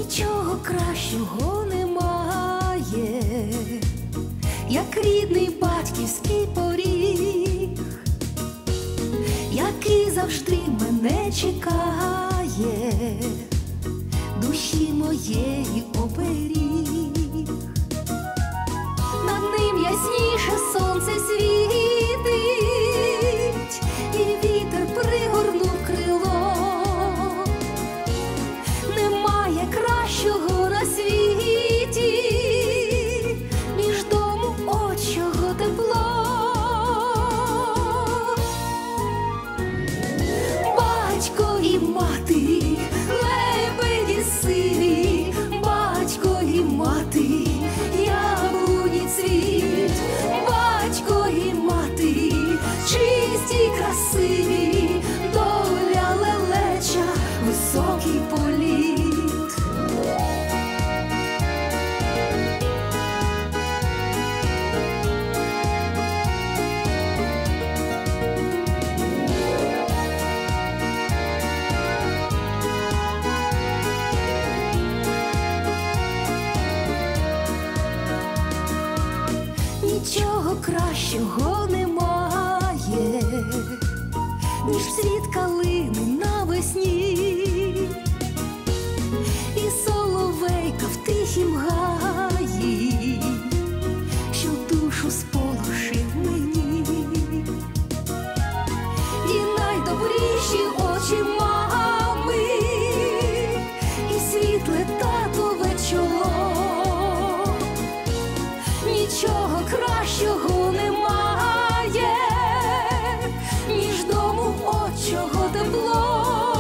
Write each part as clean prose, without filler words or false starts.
Нічого кращого немає, як рідний батьківський поріг, який завжди мене чекає, душі моєї оберіг. Над ним ясніше сонце світить, і вітер пригорнув крило. Немає кращого на світі, ніж дому отчого тепло. Батько і мати, лебеді сиві, батько і мати, яблуні цвіт, батько і мати, чисті, красиві, доля лелеча, високий політ. Нічого кращого немає, ніж цвіт калини навесні, і соловейка в тихім гаї, що душу сполошив мені. І найдобріші очі мами, і світле татове чоло. Нічого кращого немає, ніж дому отчого тепло.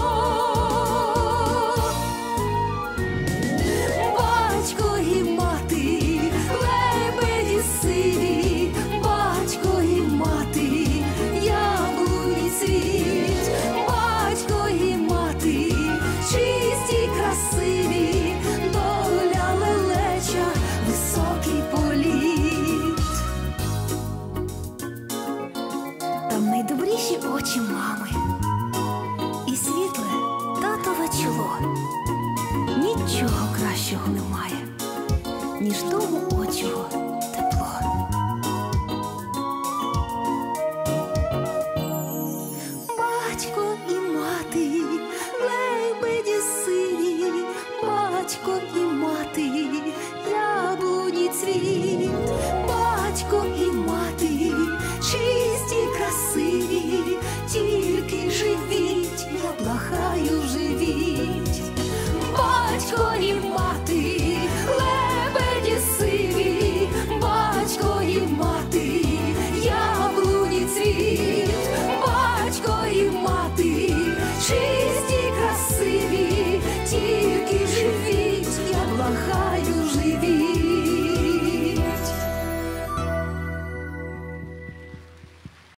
Батько і мати, лебеді сиві, батько і мати, яблуні цвіт, батько і мати, чисті, красиві, доля лелеча, високий політ. Там найдобріші очі мами, і світле татове чоло. Нічого кращого немає, ніж дому отчого тепло. Батько і мати, лебеді сиві, батько і мати, яблуні цвіт, батько і